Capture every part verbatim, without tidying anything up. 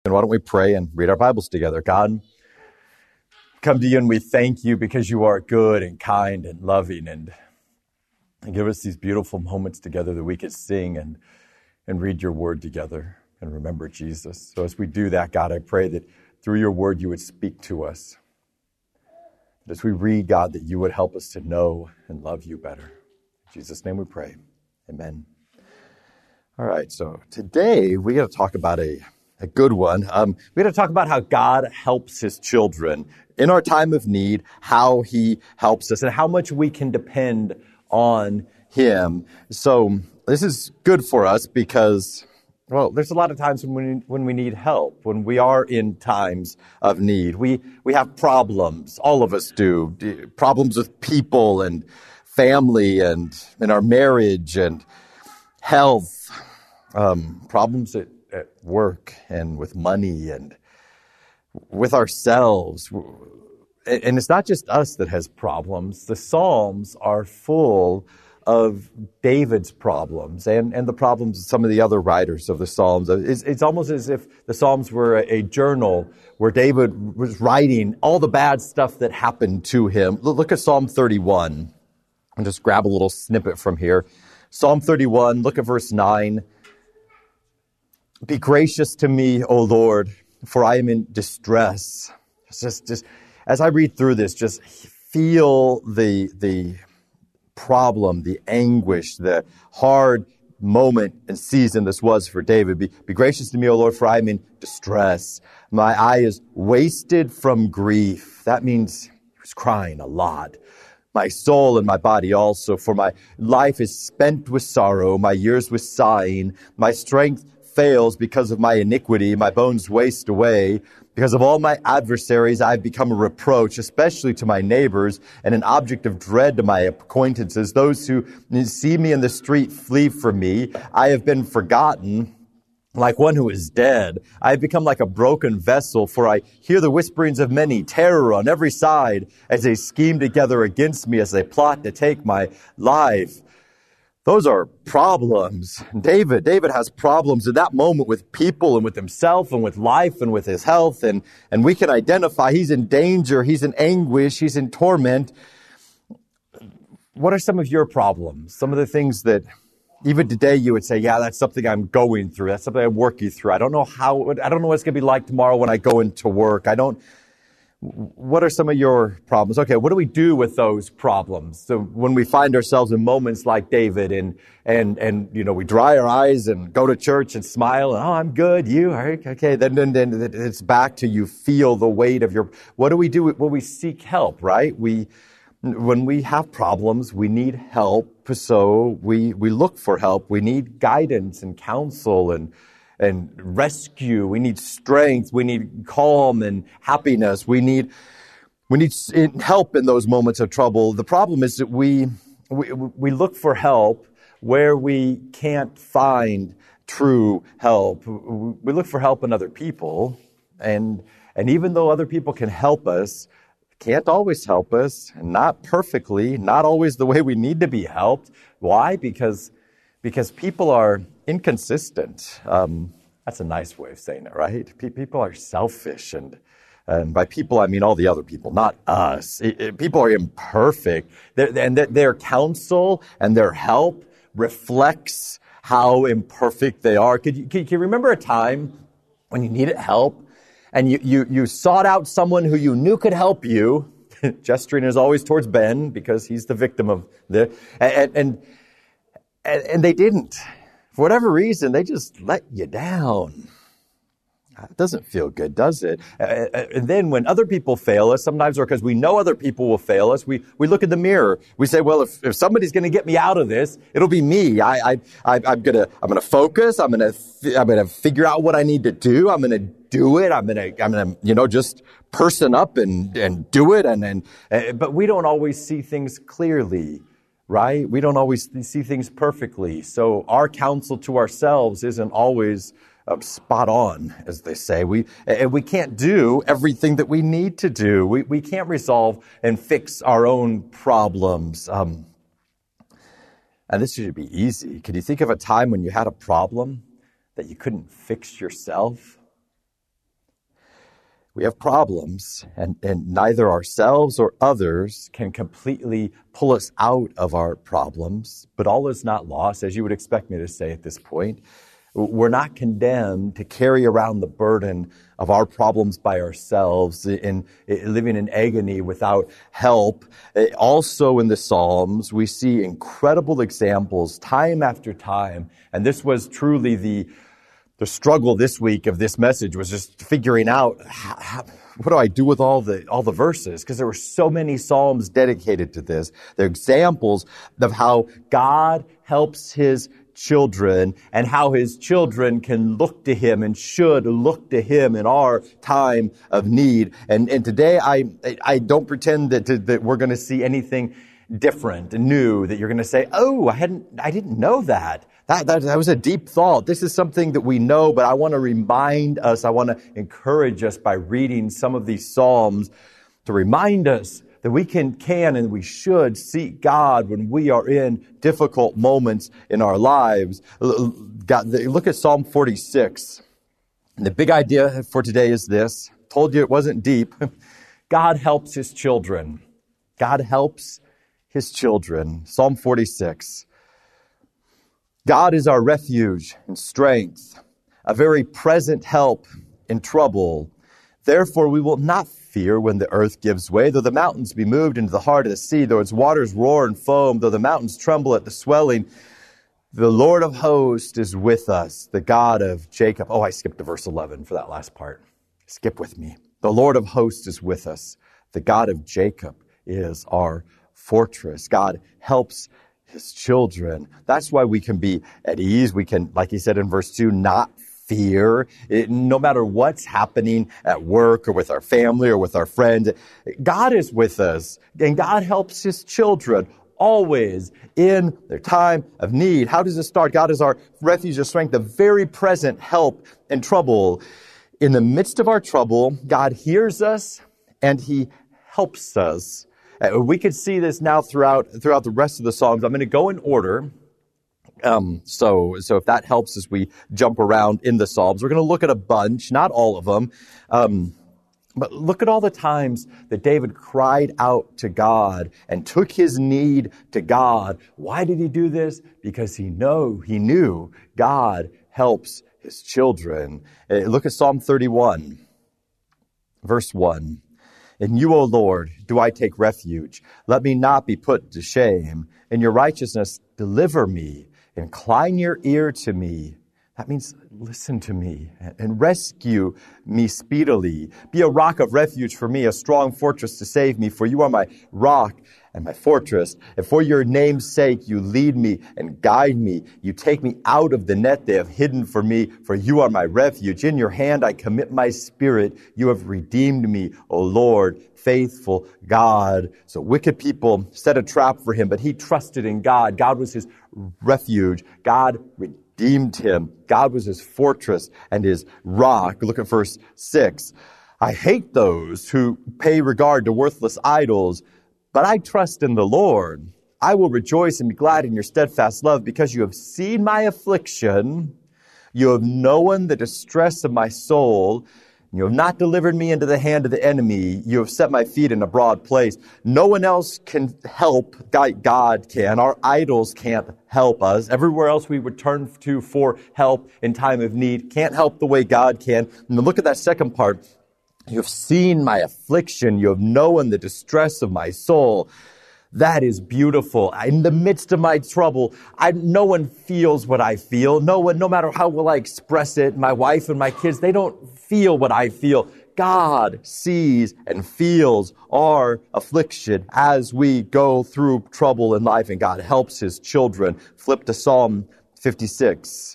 And why don't we pray and read our Bibles together? God, come to you and we thank you because you are good and kind and loving, and, and give us these beautiful moments together that we can sing and, and read your word together and remember Jesus. So as we do that, God, I pray that through your word you would speak to us. That as we read, God, that you would help us to know and love you better. In Jesus' name we pray. Amen. All right, so today we got to talk about a A good one. Um, we're going to talk about how God helps his children in our time of need, how he helps us, and how much we can depend on him. So this is good for us because, well, there's a lot of times when we, when we need help, when we are in times of need. We, we have problems. All of us do. Problems with people and family and in our marriage and health. Um, problems that at work and with money and with ourselves. And it's not just us that has problems. The Psalms are full of David's problems and, and the problems of some of the other writers of the Psalms. It's, it's almost as if the Psalms were a, a journal where David was writing all the bad stuff that happened to him. Look at Psalm thirty-one. I'll just grab a little snippet from here. Psalm thirty-one, look at verse nine. Be gracious to me, O Lord, for I am in distress. Just, just as I read through this, just feel the the problem, the anguish, the hard moment and season this was for David. Be, be gracious to me, O Lord, for I am in distress. My eye is wasted from grief. That means he was crying a lot. My soul and my body also, for my life is spent with sorrow, my years with sighing, my strength fails because of my iniquity, my bones waste away. Because of all my adversaries, I've become a reproach, especially to my neighbors, and an object of dread to my acquaintances. Those who see me in the street flee from me. I have been forgotten like one who is dead. I have become like a broken vessel, for I hear the whisperings of many, terror on every side, as they scheme together against me, as they plot to take my life. Those are problems. David, David has problems in that moment with people and with himself and with life and with his health. And, and we can identify he's in danger, he's in anguish, he's in torment. What are some of your problems? Some of the things that even today you would say, yeah, that's something I'm going through. That's something I'm working through. I don't know how, I don't know what it's going to be like tomorrow when I go into work. I don't, What are some of your problems? Okay, what do we do with those problems? So when we find ourselves in moments like David and, and, and, you know, we dry our eyes and go to church and smile and, oh, I'm good. You are okay. Then, then, then it's back to you feel the weight of your, what do we do? Well, we seek help, right? We, when we have problems, we need help. So we, we look for help. We need guidance and counsel and, and rescue. We need strength. We need calm and happiness. We need we need help in those moments of trouble. The problem is that we we, we look for help where we can't find true help. We look for help in other people, and and even though other people can help us, can't always help us, and not perfectly, not always the way we need to be helped. Why? Because because people are inconsistent. Um, that's a nice way of saying it, right? P- people are selfish, and and by people I mean all the other people, not us. It, it, people are imperfect, they're, and their, their counsel and their help reflects how imperfect they are. Could you, can you remember a time when you needed help, and you you you sought out someone who you knew could help you? Gesturing is always towards Ben because he's the victim of the and and. And, and they didn't. For whatever reason, they just let you down. It doesn't feel good, does it? Uh, and then when other people fail us, sometimes or because we know other people will fail us, we, we look in the mirror. We say, well, if, if somebody's going to get me out of this, it'll be me. I, I, I, I'm going to, I'm going to focus. I'm going to, I'm going to figure out what I need to do. I'm going to do it. I'm going to, I'm going to, you know, just person up and, and do it. And then, uh, but we don't always see things clearly. Right? We don't always see things perfectly. So our counsel to ourselves isn't always uh, spot on, as they say. We and we can't do everything that we need to do. We we can't resolve and fix our own problems. Um, and this should be easy. Can you think of a time when you had a problem that you couldn't fix yourself? We have problems, and, and neither ourselves or others can completely pull us out of our problems. But all is not lost, as you would expect me to say at this point. We're not condemned to carry around the burden of our problems by ourselves, in, in living in agony without help. Also in the Psalms, we see incredible examples time after time. And this was truly the The struggle this week of this message was just figuring out how, how, what do I do with all the all the verses? Because there were so many psalms dedicated to this. They're examples of how God helps his children and how his children can look to him and should look to him in our time of need. And and today I I don't pretend that that we're going to see anything different and new, that you're going to say, oh, I hadn't I didn't know that. That, that, that was a deep thought. This is something that we know, but I want to remind us, I want to encourage us by reading some of these Psalms to remind us that we can, can and we should seek God when we are in difficult moments in our lives. Look at Psalm forty-six. And the big idea for today is this. Told you it wasn't deep. God helps his children. God helps his children. Psalm forty-six. God is our refuge and strength, a very present help in trouble. Therefore, we will not fear when the earth gives way, though the mountains be moved into the heart of the sea, though its waters roar and foam, though the mountains tremble at the swelling. The Lord of hosts is with us, the God of Jacob. Oh, I skipped to verse eleven for that last part. Skip with me. The Lord of hosts is with us. The God of Jacob is our fortress. God helps his children. That's why we can be at ease. We can, like he said in verse two, not fear. It, no matter what's happening at work or with our family or with our friends, God is with us, and God helps his children always in their time of need. How does it start? God is our refuge and strength, the very present help in trouble. In the midst of our trouble, God hears us and he helps us. We could see this now throughout throughout the rest of the Psalms. I'm going to go in order. Um, so, so if that helps as we jump around in the Psalms, we're going to look at a bunch, not all of them. Um, but look at all the times that David cried out to God and took his need to God. Why did he do this? Because he know he knew God helps his children. Uh, look at Psalm thirty-one, verse one. In you, O Lord, do I take refuge. Let me not be put to shame. In your righteousness, deliver me. Incline your ear to me. That means listen to me and rescue me speedily. Be a rock of refuge for me, a strong fortress to save me. For you are my rock and my fortress. And for your name's sake, you lead me and guide me. You take me out of the net they have hidden for me, for you are my refuge. In your hand I commit my spirit. You have redeemed me, O Lord, faithful God. So wicked people set a trap for him, but he trusted in God. God was his refuge. God redeemed him. God was his fortress and his rock. Look at verse six. I hate those who pay regard to worthless idols, but I trust in the Lord. I will rejoice and be glad in your steadfast love, because you have seen my affliction. You have known the distress of my soul. You have not delivered me into the hand of the enemy. You have set my feet in a broad place. No one else can help. God can. Our idols can't help us. Everywhere else we would turn to for help in time of need can't help the way God can. And look at that second part. You have seen my affliction. You have known the distress of my soul. That is beautiful. In the midst of my trouble, I, no one feels what I feel. No one, no matter how well I express it, my wife and my kids, they don't feel what I feel. God sees and feels our affliction as we go through trouble in life, and God helps his children. Flip to Psalm fifty-six.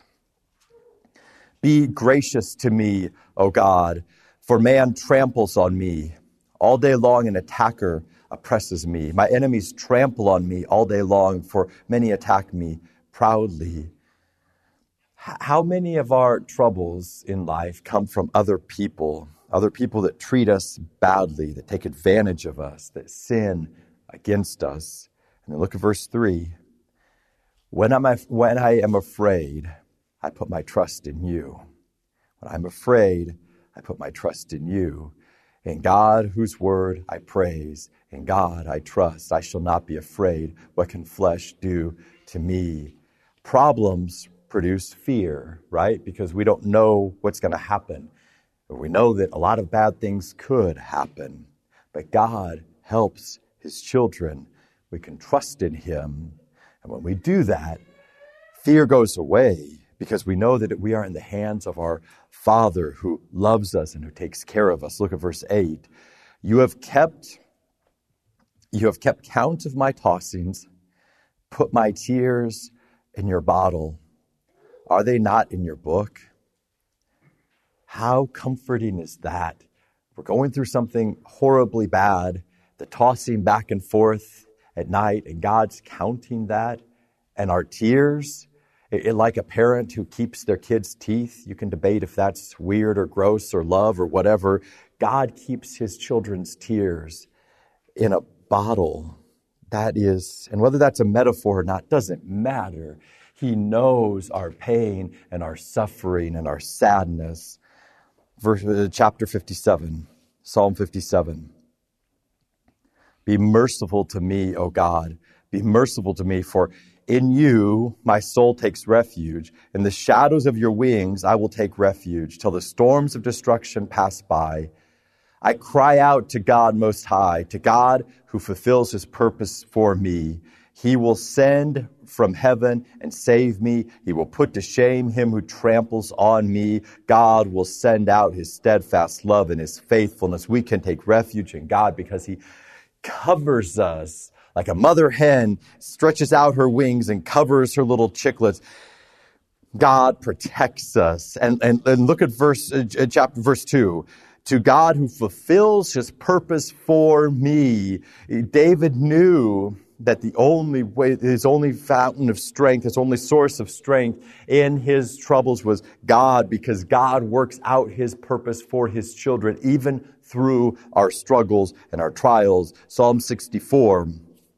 Be gracious to me, O God, for man tramples on me. All day long an attacker oppresses me. My enemies trample on me all day long, for many attack me proudly. How many of our troubles in life come from other people, other people that treat us badly, that take advantage of us, that sin against us? And then look at verse three. When I'm, when I am afraid, I put my trust in you. When I'm afraid, I put my trust in you. In God, whose word I praise, in God I trust. I shall not be afraid. What can flesh do to me? Problems produce fear, right? Because we don't know what's going to happen. We know that a lot of bad things could happen, but God helps his children. We can trust in him. And when we do that, fear goes away because we know that we are in the hands of our Father who loves us and who takes care of us. Look at verse eight. You have kept, you have kept count of my tossings, put my tears in your bottle. Are they not in your book? How comforting is that? We're going through something horribly bad, the tossing back and forth at night, and God's counting that. And our tears, it, it, like a parent who keeps their kid's teeth, you can debate if that's weird or gross or love or whatever. God keeps his children's tears in a bottle. That is, and whether that's a metaphor or not, doesn't matter. He knows our pain and our suffering and our sadness. Verse, uh, chapter fifty-seven, Psalm fifty-seven. Be merciful to me, O God. Be merciful to me, for in you my soul takes refuge. In the shadows of your wings I will take refuge till the storms of destruction pass by. I cry out to God Most High, to God who fulfills his purpose for me. He will send from heaven and save me. He will put to shame him who tramples on me. God will send out his steadfast love and his faithfulness. We can take refuge in God because he covers us like a mother hen stretches out her wings and covers her little chicklets. God protects us. And, and, and look at verse, uh, chapter, verse two. To God who fulfills his purpose for me. David knew that the only way, his only fountain of strength, his only source of strength in his troubles was God, because God works out his purpose for his children, even through our struggles and our trials. Psalm sixty-four.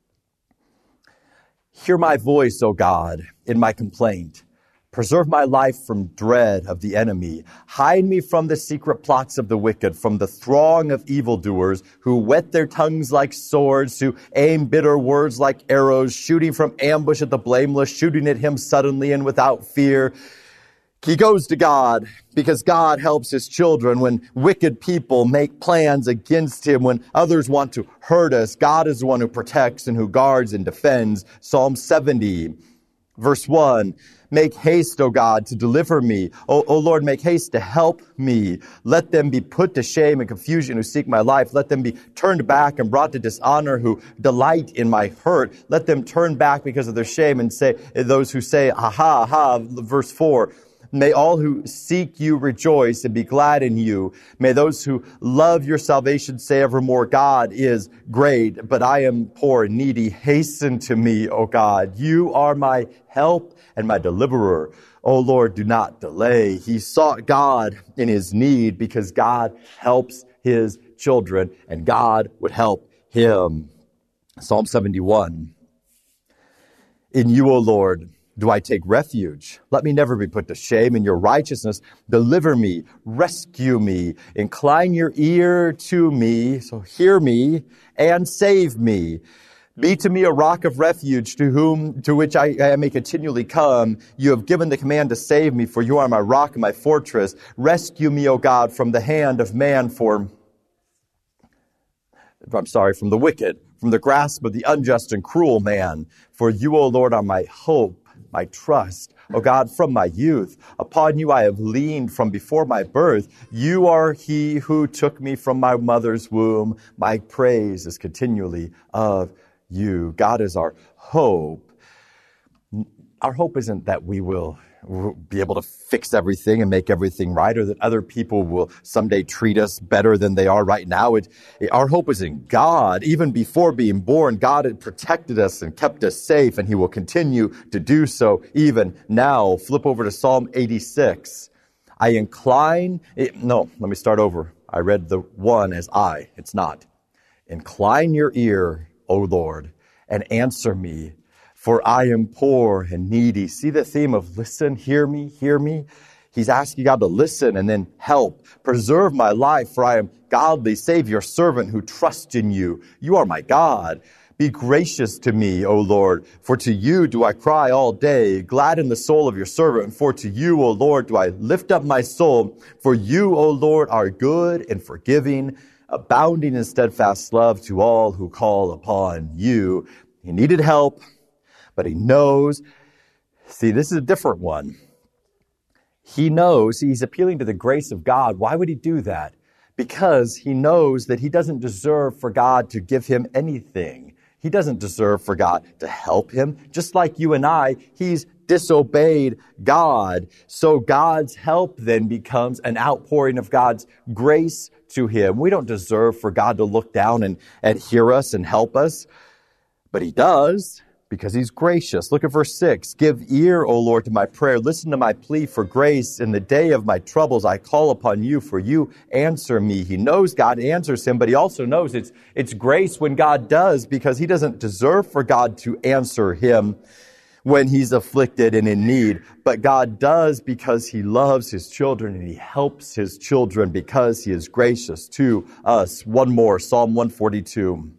Hear my voice, O God, in my complaint. Preserve my life from dread of the enemy. Hide me from the secret plots of the wicked, from the throng of evildoers who whet their tongues like swords, who aim bitter words like arrows, shooting from ambush at the blameless, shooting at him suddenly and without fear. He goes to God because God helps his children. When wicked people make plans against him, when others want to hurt us, God is the one who protects and who guards and defends. Psalm seventy, verse one. Make haste, O God, to deliver me. O, o Lord, make haste to help me. Let them be put to shame and confusion who seek my life. Let them be turned back and brought to dishonor who delight in my hurt. Let them turn back because of their shame and say, those who say, aha, aha, verse four. May all who seek you rejoice and be glad in you. May those who love your salvation say evermore, God is great, but I am poor and needy. Hasten to me, O God. You are my help and my deliverer. O Lord, do not delay. He sought God in his need because God helps his children and God would help him. Psalm seventy-one. In you, O Lord, do I take refuge? Let me never be put to shame. In your righteousness, deliver me, rescue me, incline your ear to me, so hear me, and save me. Be to me a rock of refuge to whom, to which I, I may continually come. You have given the command to save me, for you are my rock and my fortress. Rescue me, O God, from the hand of man, for, I'm sorry, from the wicked, from the grasp of the unjust and cruel man. For you, O Lord, are my hope, my trust. O God, from my youth, upon you I have leaned from before my birth. You are he who took me from my mother's womb. My praise is continually of you. God is our hope. Our hope isn't that we will be able to fix everything and make everything right, or that other people will someday treat us better than they are right now. It, it, our hope is in God. Even before being born, God had protected us and kept us safe, and he will continue to do so even now. Flip over to Psalm eighty-six. I incline, it, no, let me start over. I read the one as I. It's not. Incline your ear, O Lord, and answer me, for I am poor and needy. See the theme of listen, hear me, hear me. He's asking God to listen and then help. Preserve my life, for I am godly. Save your servant who trusts in you. You are my God. Be gracious to me, O Lord, for to you do I cry all day. Gladden the soul of your servant, for to you, O Lord, do I lift up my soul. For you, O Lord, are good and forgiving, abounding in steadfast love to all who call upon you. He needed help, but he knows. See, this is a different one. He knows he's appealing to the grace of God. Why would he do that? Because he knows that he doesn't deserve for God to give him anything. He doesn't deserve for God to help him. Just like you and I, he's disobeyed God. So God's help then becomes an outpouring of God's grace to him. We don't deserve for God to look down and, and hear us and help us, but he does. Because he's gracious. Look at verse six. Give ear, O Lord, to my prayer. Listen to my plea for grace. In the day of my troubles, I call upon you, for you answer me. He knows God answers him, but he also knows it's, it's grace when God does, because he doesn't deserve for God to answer him when he's afflicted and in need. But God does because he loves his children and he helps his children because he is gracious to us. One more, Psalm one forty-two.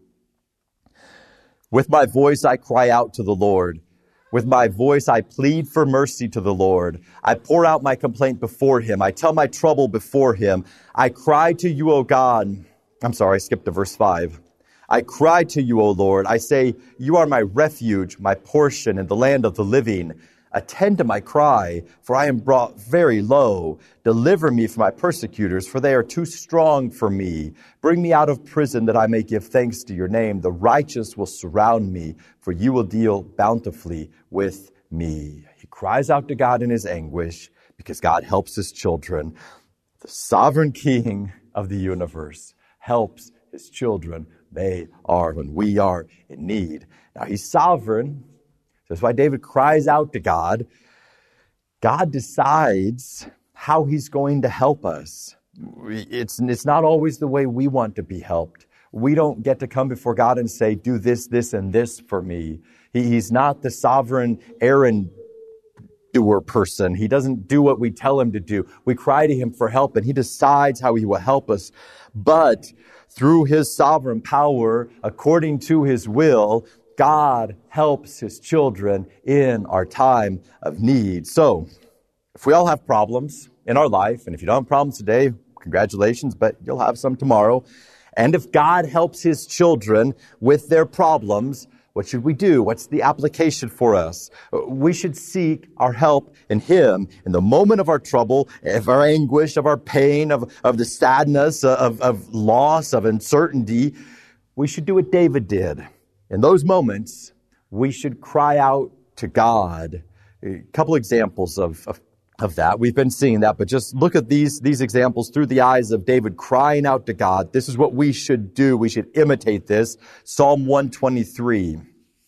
With my voice I cry out to the Lord. With my voice I plead for mercy to the Lord. I pour out my complaint before him. I tell my trouble before him. I cry to you, O God. I'm sorry, I skipped to verse five. I cry to you, O Lord. I say, you are my refuge, my portion in the land of the living. Attend to my cry, for I am brought very low. Deliver me from my persecutors, for they are too strong for me. Bring me out of prison that I may give thanks to your name. The righteous will surround me, for you will deal bountifully with me. He cries out to God in his anguish because God helps his children. The sovereign King of the universe helps his children. They are when we are in need. Now he's sovereign. That's why David cries out to God. God decides how he's going to help us. It's, it's not always the way we want to be helped. We don't get to come before God and say, do this, this, and this for me. He, he's not the sovereign errand doer person. He doesn't do what we tell him to do. We cry to him for help, and he decides how he will help us. But through his sovereign power, according to his will, God helps his children in our time of need. So, if we all have problems in our life, and if you don't have problems today, congratulations, but you'll have some tomorrow. And if God helps his children with their problems, what should we do? What's the application for us? We should seek our help in him in the moment of our trouble, of our anguish, of our pain, of, of the sadness, of, of loss, of uncertainty. We should do what David did. In those moments, we should cry out to God. A couple examples of, of, of that. We've been seeing that, but just look at these, these examples through the eyes of David crying out to God. This is what we should do. We should imitate this. Psalm one twenty-three.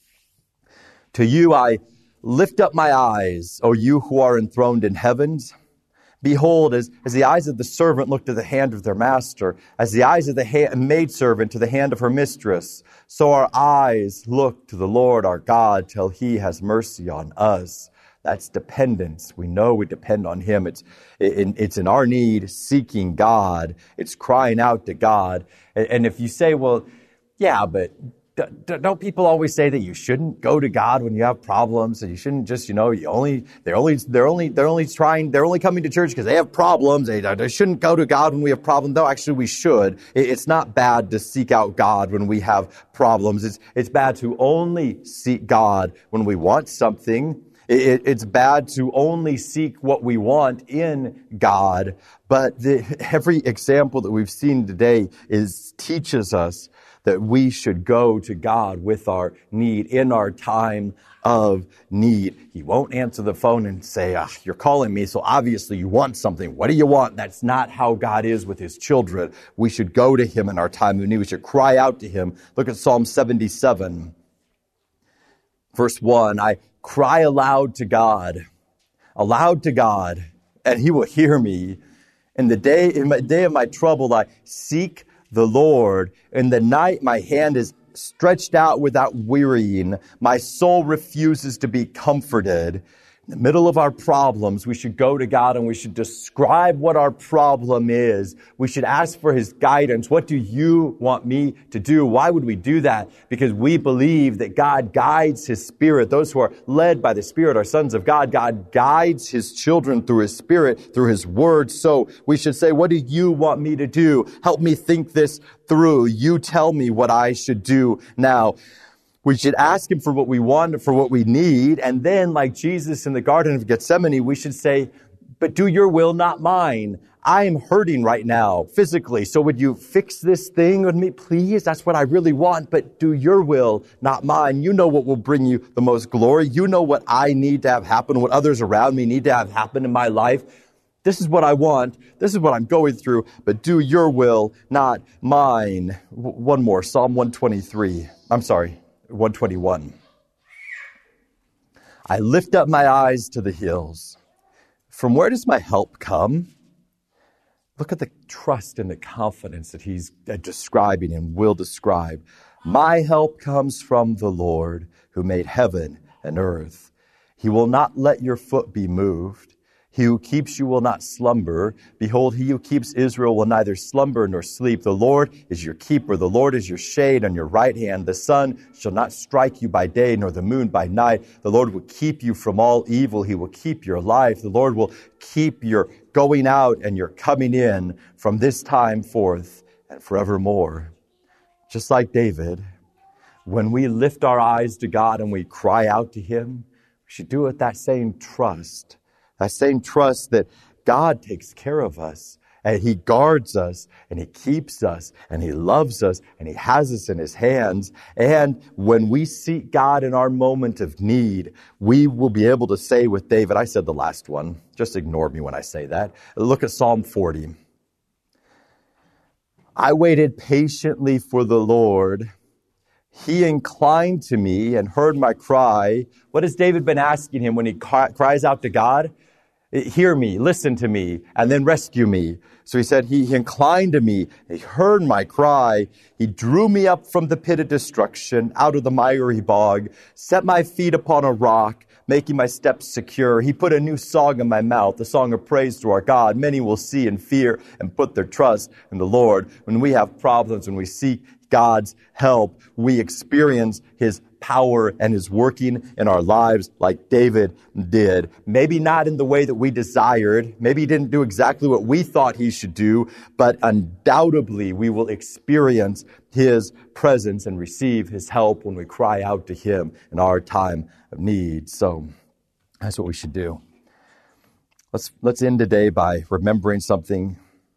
To you I lift up my eyes, O you who are enthroned in heavens. Behold, as, as the eyes of the servant look to the hand of their master, as the eyes of the ha- maidservant to the hand of her mistress, so our eyes look to the Lord our God till he has mercy on us. That's dependence. We know we depend on him. It's, it, it's in our need, seeking God. It's crying out to God. And, and if you say, well, yeah, but don't people always say that you shouldn't go to God when you have problems, and you shouldn't just, you know, you only, they're only, they're only, they're only trying, they're only coming to church because they have problems. They, they shouldn't go to God when we have problems. No, actually we should. It's not bad to seek out God when we have problems. It's, it's bad to only seek God when we want something. It, it's bad to only seek what we want in God. But the, every example that we've seen today is, teaches us that we should go to God with our need, in our time of need. He won't answer the phone and say, ah, you're calling me, so obviously you want something. What do you want? That's not how God is with his children. We should go to him in our time of need. We should cry out to him. Look at Psalm seventy-seven, verse one. I cry aloud to God, aloud to God, and he will hear me. In the day, in the day of my trouble, I seek the Lord. In the night, my hand is stretched out without wearying. My soul refuses to be comforted. In the middle of our problems, we should go to God and we should describe what our problem is. We should ask for his guidance. What do you want me to do? Why would we do that? Because we believe that God guides his Spirit. Those who are led by the Spirit are sons of God. God guides his children through his Spirit, through his word. So we should say, what do you want me to do? Help me think this through. You tell me what I should do now. We should ask him for what we want, for what we need. And then, like Jesus in the Garden of Gethsemane, we should say, but do your will, not mine. I am hurting right now, physically. So would you fix this thing with me, please? That's what I really want. But do your will, not mine. You know what will bring you the most glory. You know what I need to have happen, what others around me need to have happen in my life. This is what I want. This is what I'm going through. But do your will, not mine. W- one more, Psalm one twenty-three. I'm sorry. one twenty-one. I lift up my eyes to the hills. From where does my help come? Look at the trust and the confidence that he's describing and will describe. My help comes from the Lord who made heaven and earth. He will not let your foot be moved. He who keeps you will not slumber. Behold, he who keeps Israel will neither slumber nor sleep. The Lord is your keeper. The Lord is your shade on your right hand. The sun shall not strike you by day, nor the moon by night. The Lord will keep you from all evil. He will keep your life. The Lord will keep your going out and your coming in from this time forth and forevermore. Just like David, when we lift our eyes to God and we cry out to him, we should do it with that same trust. That same trust that God takes care of us and he guards us and he keeps us and he loves us and he has us in his hands. And when we seek God in our moment of need, we will be able to say with David, I said the last one, just ignore me when I say that. Look at Psalm forty. I waited patiently for the Lord. He inclined to me and heard my cry. What has David been asking him when he cries out to God? Hear me, listen to me, and then rescue me. So he said, he, he inclined to me, he heard my cry, he drew me up from the pit of destruction, out of the miry bog, set my feet upon a rock, making my steps secure. He put a new song in my mouth, a song of praise to our God. Many will see and fear and put their trust in the Lord. When we have problems, when we seek God's help, we experience his power and his working in our lives like David did. Maybe not in the way that we desired. Maybe he didn't do exactly what we thought he should do, but undoubtedly we will experience his presence and receive his help when we cry out to him in our time of need. So that's what we should do. Let's, let's end today by remembering something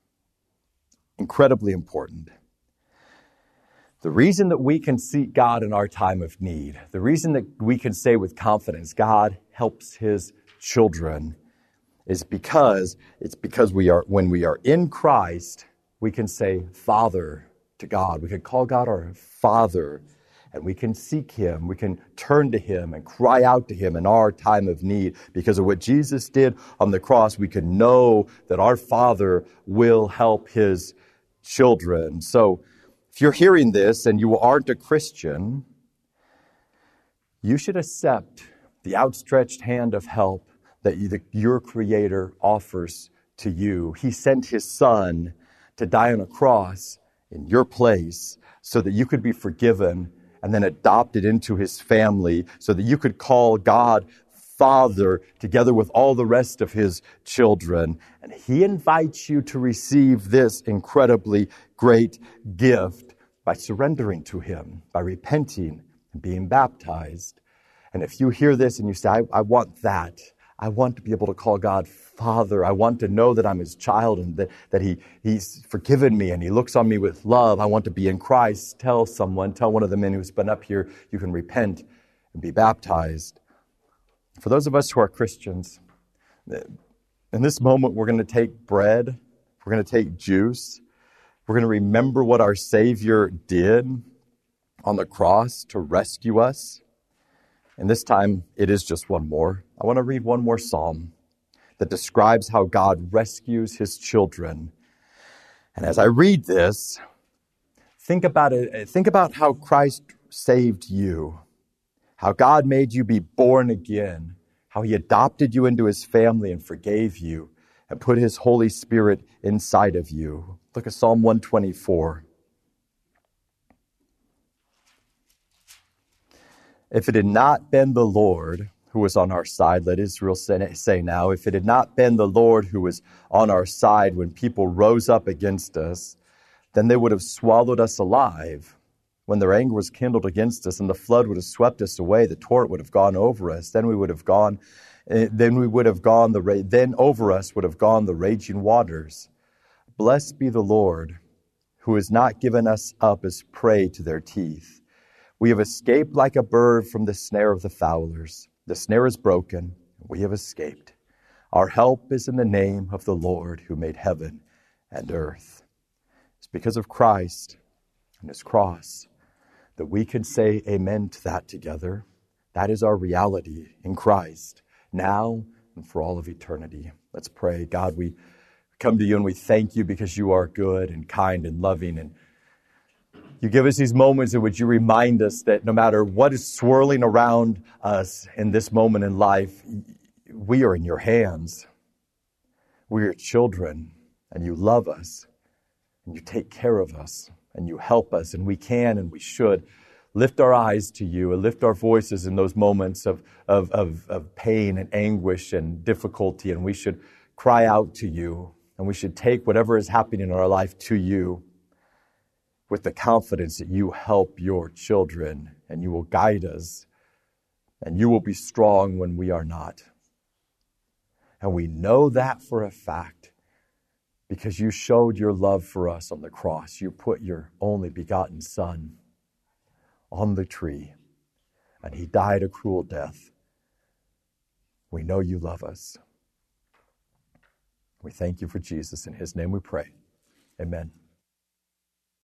incredibly important. The reason that we can seek God in our time of need, the reason that we can say with confidence, God helps his children, is because it's because we are, when we are in Christ, we can say Father to God. We can call God our Father, and we can seek him. We can turn to him and cry out to him in our time of need. Because of what Jesus did on the cross, we can know that our Father will help his children. So, if you're hearing this and you aren't a Christian, you should accept the outstretched hand of help that you, the, your Creator offers to you. He sent his Son to die on a cross in your place so that you could be forgiven and then adopted into his family so that you could call God Father together with all the rest of his children. And he invites you to receive this incredibly great gift by surrendering to him, by repenting and being baptized. And if you hear this and you say, I, I want that, I want to be able to call God Father. I want to know that I'm his child and that, that he, he's forgiven me and he looks on me with love. I want to be in Christ. Tell someone, tell one of the men who's been up here, you can repent and be baptized. For those of us who are Christians, in this moment, we're going to take bread, we're going to take juice, we're going to remember what our Savior did on the cross to rescue us. And this time, it is just one more. I want to read one more psalm that describes how God rescues his children. And as I read this, think about it. Think about how Christ saved you. How God made you be born again, how he adopted you into his family and forgave you and put his Holy Spirit inside of you. Look at Psalm one twenty-four. If it had not been the Lord who was on our side, let Israel say now, if it had not been the Lord who was on our side when people rose up against us, then they would have swallowed us alive. When their anger was kindled against us and the flood would have swept us away, the torrent would have gone over us, then we would have gone, then we would have gone, the then over us would have gone the raging waters. Blessed be the Lord, who has not given us up as prey to their teeth. We have escaped like a bird from the snare of the fowlers. The snare is broken, we have escaped. Our help is in the name of the Lord who made heaven and earth. It's because of Christ and his cross that we can say amen to that together. That is our reality in Christ, now and for all of eternity. Let's pray. God, we come to you and we thank you because you are good and kind and loving, and you give us these moments in which you remind us that no matter what is swirling around us in this moment in life, we are in your hands. We are children, and you love us, and you take care of us, and you help us, and we can and we should lift our eyes to you and lift our voices in those moments of, of, of, of pain and anguish and difficulty, and we should cry out to you, and we should take whatever is happening in our life to you, with the confidence that you help your children and you will guide us and you will be strong when we are not. And we know that for a fact because you showed your love for us on the cross. You put your only begotten Son on the tree and he died a cruel death. We know you love us. We thank you for Jesus. In his name we pray. Amen.